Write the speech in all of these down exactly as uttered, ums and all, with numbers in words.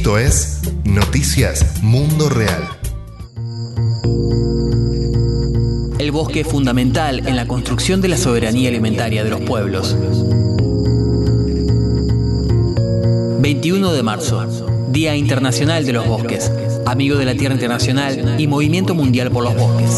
Esto es Noticias Mundo Real. El bosque es fundamental en la construcción de la soberanía alimentaria de los pueblos. veintiuno de marzo, Día Internacional de los Bosques, Amigo de la Tierra Internacional y Movimiento Mundial por los Bosques.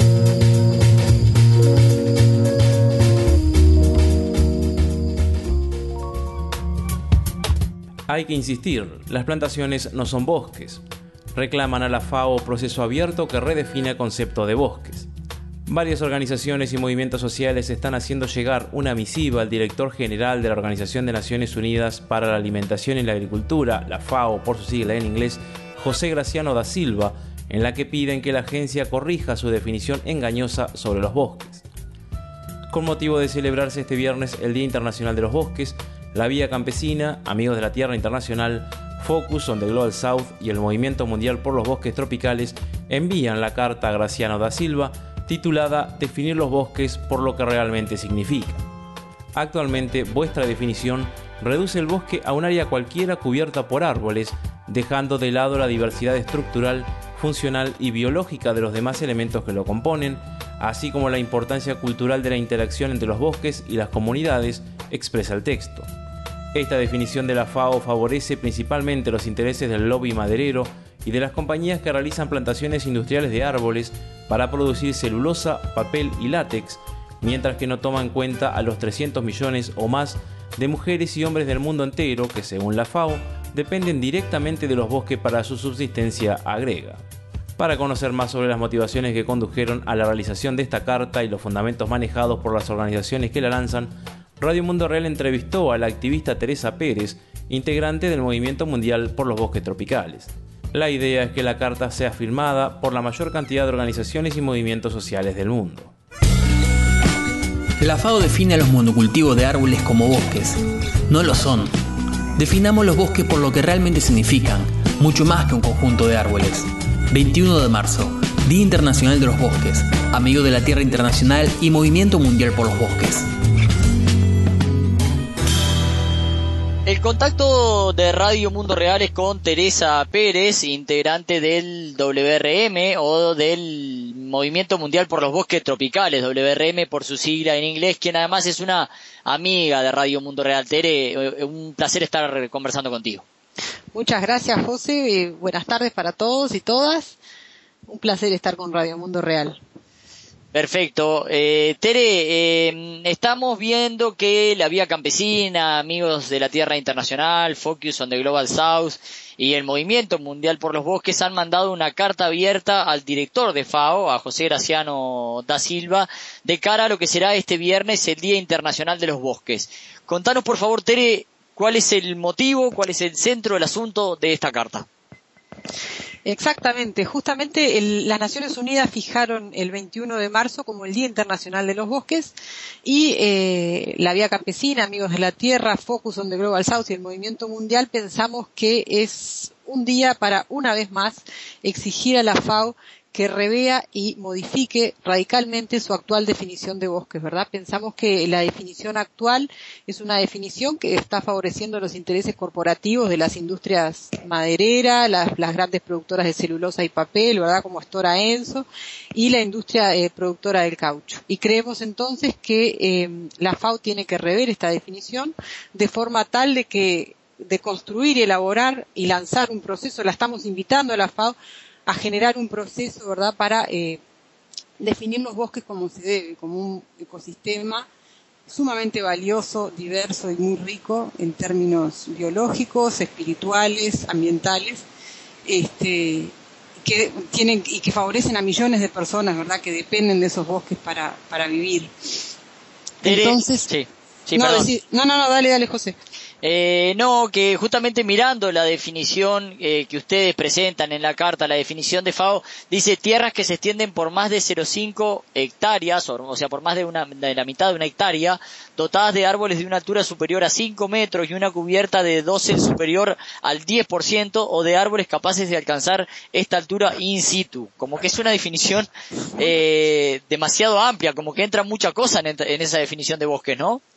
Hay que insistir, las plantaciones no son bosques. Reclaman a la FAO proceso abierto que redefine el concepto de bosques. Varias organizaciones y movimientos sociales están haciendo llegar una misiva al director general de la Organización de Naciones Unidas para la Alimentación y la Agricultura, la FAO por su sigla en inglés, José Graciano da Silva, en la que piden que la agencia corrija su definición engañosa sobre los bosques. Con motivo de celebrarse este viernes el Día Internacional de los Bosques, la Vía Campesina, Amigos de la Tierra Internacional, Focus on the Global South y el Movimiento Mundial por los Bosques Tropicales envían la carta a Graciano da Silva titulada Definir los bosques por lo que realmente significa. Actualmente, vuestra definición reduce el bosque a un área cualquiera cubierta por árboles, dejando de lado la diversidad estructural, funcional y biológica de los demás elementos que lo componen, así como la importancia cultural de la interacción entre los bosques y las comunidades, expresa el texto. Esta definición de la FAO favorece principalmente los intereses del lobby maderero y de las compañías que realizan plantaciones industriales de árboles para producir celulosa, papel y látex, mientras que no toma en cuenta a los trescientos millones o más de mujeres y hombres del mundo entero que, según la FAO, dependen directamente de los bosques para su subsistencia, agrega. Para conocer más sobre las motivaciones que condujeron a la realización de esta carta y los fundamentos manejados por las organizaciones que la lanzan, Radio Mundo Real entrevistó a la activista Teresa Pérez, integrante del Movimiento Mundial por los Bosques Tropicales. La idea es que la carta sea firmada por la mayor cantidad de organizaciones y movimientos sociales del mundo. La FAO define a los monocultivos de árboles como bosques. No lo son. Definamos los bosques por lo que realmente significan, mucho más que un conjunto de árboles. veintiuno de marzo, Día Internacional de los Bosques, Amigo de la Tierra Internacional y Movimiento Mundial por los Bosques. El contacto de Radio Mundo Real es con Teresa Pérez, integrante del W R M o del Movimiento Mundial por los Bosques Tropicales, W R M por su sigla en inglés, quien además es una amiga de Radio Mundo Real. Tere, un placer estar conversando contigo. Muchas gracias, José. Buenas tardes para todos y todas. Un placer estar con Radio Mundo Real. Perfecto. Eh, Tere, eh, estamos viendo que la Vía Campesina, Amigos de la Tierra Internacional, Focus on the Global South y el Movimiento Mundial por los Bosques han mandado una carta abierta al director de FAO, a José Graciano da Silva, de cara a lo que será este viernes el Día Internacional de los Bosques. Contanos, por favor, Tere, ¿cuál es el motivo, cuál es el centro del asunto de esta carta? Exactamente, justamente el, las Naciones Unidas fijaron el veintiuno de marzo como el Día Internacional de los Bosques y eh, la Vía Campesina, Amigos de la Tierra, Focus on the Global South y el Movimiento Mundial pensamos que es un día para una vez más exigir a la FAO que revea y modifique radicalmente su actual definición de bosques, ¿verdad? Pensamos que la definición actual es una definición que está favoreciendo los intereses corporativos de las industrias madereras, las, las grandes productoras de celulosa y papel, ¿verdad? Como Stora Enso, y la industria eh, productora del caucho. Y creemos entonces que eh, la FAO tiene que rever esta definición de forma tal de que de construir y elaborar y lanzar un proceso, la estamos invitando a la FAO a generar un proceso, ¿verdad?, para eh, definir los bosques como se debe, como un ecosistema sumamente valioso, diverso y muy rico en términos biológicos, espirituales, ambientales, este, que tienen y que favorecen a millones de personas, ¿verdad?, que dependen de esos bosques para para vivir. Entonces, sí, sí, no, perdón. decir, no, no, no, dale, dale, José. Eh, no, que justamente mirando la definición eh, que ustedes presentan en la carta, la definición de FAO, dice tierras que se extienden por más de cero coma cinco hectáreas, o, o sea, por más de, una, de la mitad de una hectárea, dotadas de árboles de una altura superior a cinco metros y una cubierta de doce superior al diez por ciento, o de árboles capaces de alcanzar esta altura in situ. Como que es una definición eh, demasiado amplia, como que entra mucha cosa en, en esa definición de bosques, ¿no?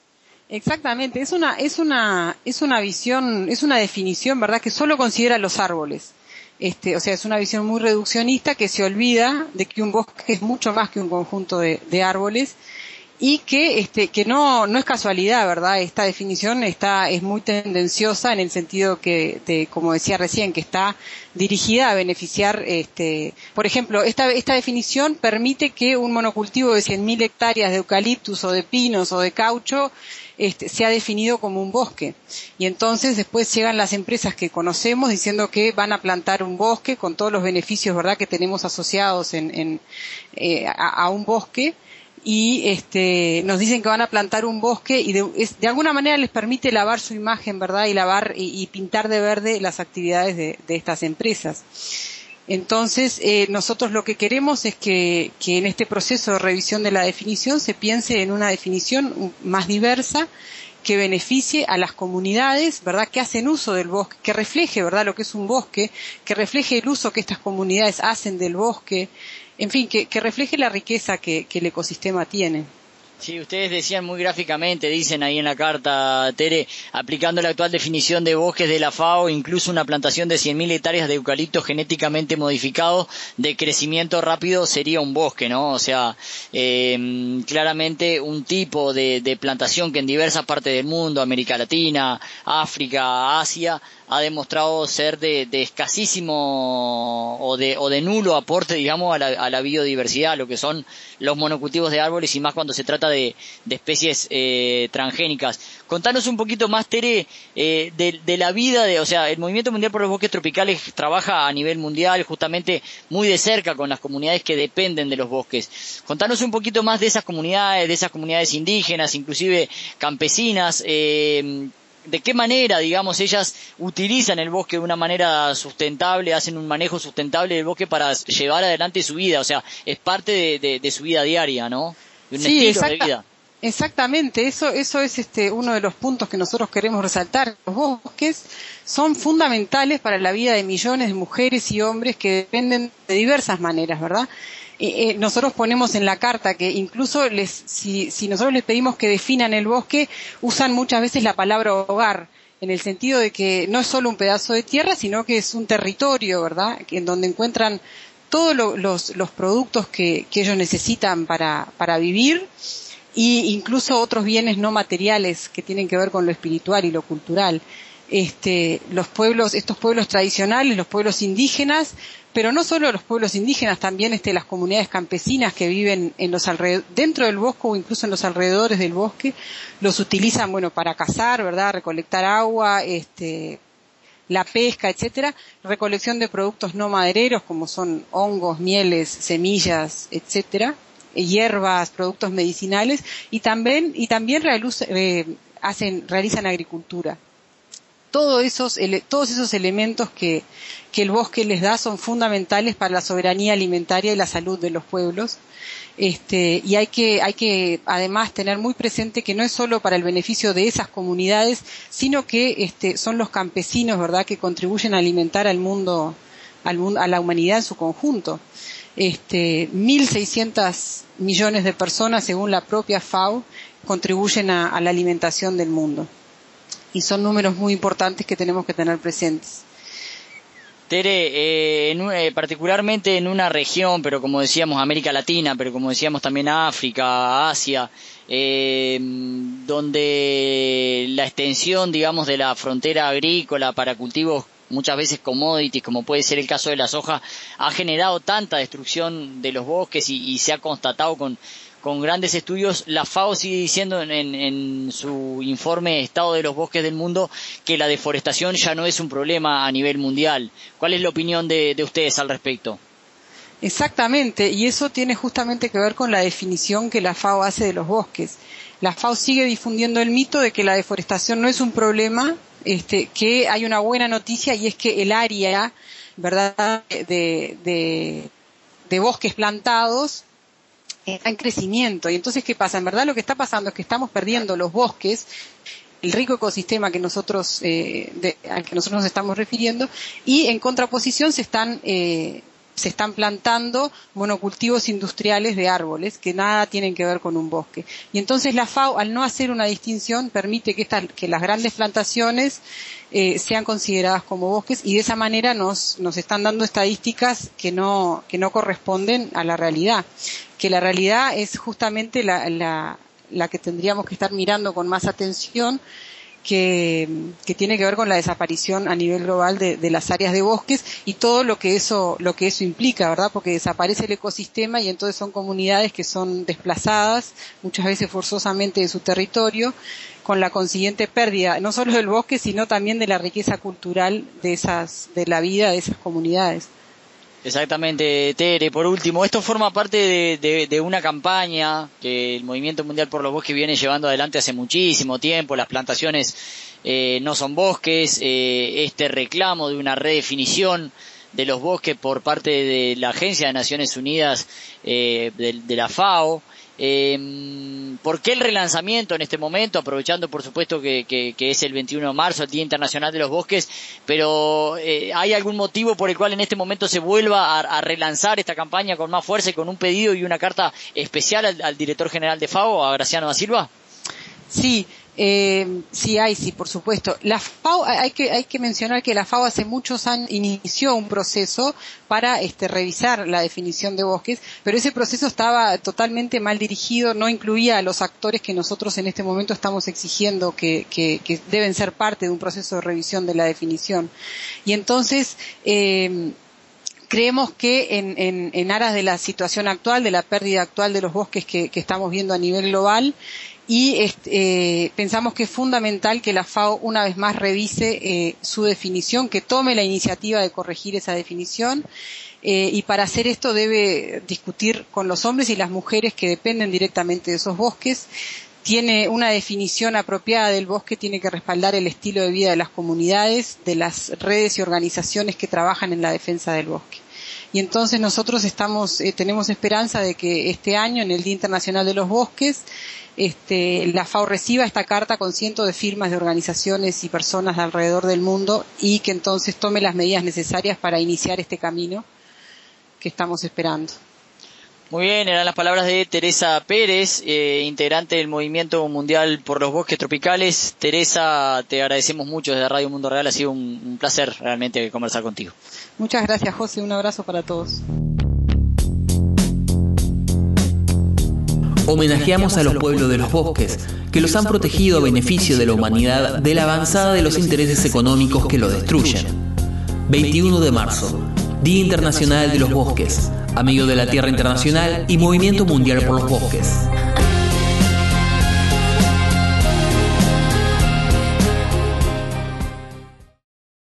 Exactamente, es una, es una, es una visión, es una definición, ¿verdad?, que solo considera los árboles. Este, o sea, es una visión muy reduccionista que se olvida de que un bosque es mucho más que un conjunto de, de árboles y que, este, que no, no es casualidad, ¿verdad? Esta definición está, es muy tendenciosa en el sentido que, de, como decía recién, que está dirigida a beneficiar, este, por ejemplo, esta, esta definición permite que un monocultivo de cien mil hectáreas de eucaliptus o de pinos o de caucho Este, sea definido como un bosque. Y entonces después llegan las empresas que conocemos diciendo que van a plantar un bosque con todos los beneficios, ¿verdad?, que tenemos asociados en, en eh, a, a un bosque, y este, nos dicen que van a plantar un bosque y de, es, de alguna manera les permite lavar su imagen, ¿verdad?, y lavar y, y pintar de verde las actividades de, de estas empresas. Entonces, eh, nosotros lo que queremos es que, que en este proceso de revisión de la definición se piense en una definición más diversa que beneficie a las comunidades, ¿verdad?, que hacen uso del bosque, que refleje, ¿verdad?, lo que es un bosque, que refleje el uso que estas comunidades hacen del bosque, en fin, que, que refleje la riqueza que, que el ecosistema tiene. Sí, ustedes decían muy gráficamente, dicen ahí en la carta, Tere, aplicando la actual definición de bosques de la FAO, incluso una plantación de cien mil hectáreas de eucaliptos genéticamente modificados de crecimiento rápido sería un bosque, ¿no? O sea, eh, claramente un tipo de, de plantación que en diversas partes del mundo, América Latina, África, Asia, ha demostrado ser de, de escasísimo o de, o de nulo aporte, digamos, a la, a la biodiversidad, lo que son los monocultivos de árboles y más cuando se trata de, de especies eh, transgénicas. Contanos un poquito más, Tere, eh, de, de la vida, de, o sea, el Movimiento Mundial por los Bosques Tropicales trabaja a nivel mundial justamente muy de cerca con las comunidades que dependen de los bosques. Contanos un poquito más de esas comunidades, de esas comunidades indígenas, inclusive campesinas, eh, de qué manera, digamos, ellas utilizan el bosque de una manera sustentable, hacen un manejo sustentable del bosque para llevar adelante su vida, o sea, es parte de, de, de su vida diaria, ¿no? De un Sí, estilo exacta, de vida. Exactamente, eso, eso es este, uno de los puntos que nosotros queremos resaltar. Los bosques son fundamentales para la vida de millones de mujeres y hombres que dependen de diversas maneras, ¿verdad? Eh, eh, nosotros ponemos en la carta que incluso les, si, si nosotros les pedimos que definan el bosque, usan muchas veces la palabra hogar, en el sentido de que no es solo un pedazo de tierra, sino que es un territorio, ¿verdad?, en donde encuentran todos lo, los, los productos que, que ellos necesitan para, para vivir, y incluso otros bienes no materiales que tienen que ver con lo espiritual y lo cultural. Este, los pueblos, estos pueblos tradicionales, los pueblos indígenas, pero no solo los pueblos indígenas, también este, las comunidades campesinas que viven en los alrededor, dentro del bosque o incluso en los alrededores del bosque, los utilizan, bueno, para cazar, ¿verdad?, recolectar agua, este, la pesca, etcétera, recolección de productos no madereros como son hongos, mieles, semillas, etcétera, hierbas, productos medicinales, y también y también realiza, eh, hacen realizan agricultura. Todos esos ele, todos esos elementos que que el bosque les da son fundamentales para la soberanía alimentaria y la salud de los pueblos. Este, y hay que hay que además tener muy presente que no es solo para el beneficio de esas comunidades, sino que este son los campesinos, ¿verdad?, que contribuyen a alimentar al mundo al mundo a la humanidad en su conjunto. Este, mil seiscientos millones de personas, según la propia FAO, contribuyen a, a la alimentación del mundo. Y son números muy importantes que tenemos que tener presentes. Tere, eh, en, eh, particularmente en una región, pero como decíamos América Latina, pero como decíamos también África, Asia, eh, donde la extensión, digamos, de la frontera agrícola para cultivos muchas veces commodities, como puede ser el caso de la soja, ha generado tanta destrucción de los bosques y, y se ha constatado con, con grandes estudios. La FAO sigue diciendo en, en, en su informe Estado de los Bosques del Mundo que la deforestación ya no es un problema a nivel mundial. ¿Cuál es la opinión de, de ustedes al respecto? Exactamente, y eso tiene justamente que ver con la definición que la FAO hace de los bosques. La FAO sigue difundiendo el mito de que la deforestación no es un problema, este, que hay una buena noticia, y es que el área, ¿verdad?, de, de, de bosques plantados está en crecimiento. Y entonces, ¿qué pasa? En verdad lo que está pasando es que estamos perdiendo los bosques, el rico ecosistema que nosotros eh, de, al que nosotros nos estamos refiriendo, y en contraposición se están eh, se están plantando monocultivos industriales de árboles que nada tienen que ver con un bosque. Y entonces la FAO, al no hacer una distinción, permite que, estas, que las grandes plantaciones eh, sean consideradas como bosques, y de esa manera nos, nos están dando estadísticas que no, que no corresponden a la realidad. Que la realidad es justamente la, la, la que tendríamos que estar mirando con más atención, Que, que tiene que ver con la desaparición a nivel global de, de las áreas de bosques y todo lo que eso lo que eso implica, ¿verdad? Porque desaparece el ecosistema y entonces son comunidades que son desplazadas, muchas veces forzosamente de su territorio, con la consiguiente pérdida no solo del bosque, sino también de la riqueza cultural de esas de la vida de esas comunidades. Exactamente, Tere. Por último, esto forma parte de, de, de una campaña que el Movimiento Mundial por los Bosques viene llevando adelante hace muchísimo tiempo. Las plantaciones eh, no son bosques. Eh, este reclamo de una redefinición de los bosques por parte de la Agencia de Naciones Unidas, eh, de, de la FAO. Eh, ¿Por qué el relanzamiento en este momento? Aprovechando, por supuesto, que, que, que es el veintiuno de marzo, el Día Internacional de los Bosques, pero eh, ¿hay algún motivo por el cual en este momento se vuelva a, a relanzar esta campaña con más fuerza y con un pedido y una carta especial al, al director general de FAO, a Graciano da Silva? Sí. Eh, sí hay, sí, por supuesto. La FAO, hay que, hay que mencionar que la FAO hace muchos años inició un proceso para este, revisar la definición de bosques, pero ese proceso estaba totalmente mal dirigido, no incluía a los actores que nosotros en este momento estamos exigiendo que, que, que deben ser parte de un proceso de revisión de la definición. Y entonces, eh, creemos que en, en, en aras de la situación actual, de la pérdida actual de los bosques que, que estamos viendo a nivel global, y este, eh, pensamos que es fundamental que la FAO una vez más revise eh, su definición, que tome la iniciativa de corregir esa definición, eh, y para hacer esto debe discutir con los hombres y las mujeres que dependen directamente de esos bosques. Tiene una definición apropiada del bosque, tiene que respaldar el estilo de vida de las comunidades, de las redes y organizaciones que trabajan en la defensa del bosque. Y entonces nosotros estamos, eh, tenemos esperanza de que este año, en el Día Internacional de los Bosques, este, la FAO reciba esta carta con cientos de firmas de organizaciones y personas de alrededor del mundo y que entonces tome las medidas necesarias para iniciar este camino que estamos esperando. Muy bien, eran las palabras de Teresa Pérez, eh, integrante del Movimiento Mundial por los Bosques Tropicales. Teresa, te agradecemos mucho desde Radio Mundo Real, ha sido un, un placer realmente conversar contigo. Muchas gracias, José, un abrazo para todos. Homenajeamos a los pueblos de los bosques, que los han protegido a beneficio de la humanidad de la avanzada de los intereses económicos que lo destruyen. veintiuno de marzo, Día Internacional de los Bosques, Amigo de la Tierra Internacional y Movimiento Mundial por los Bosques.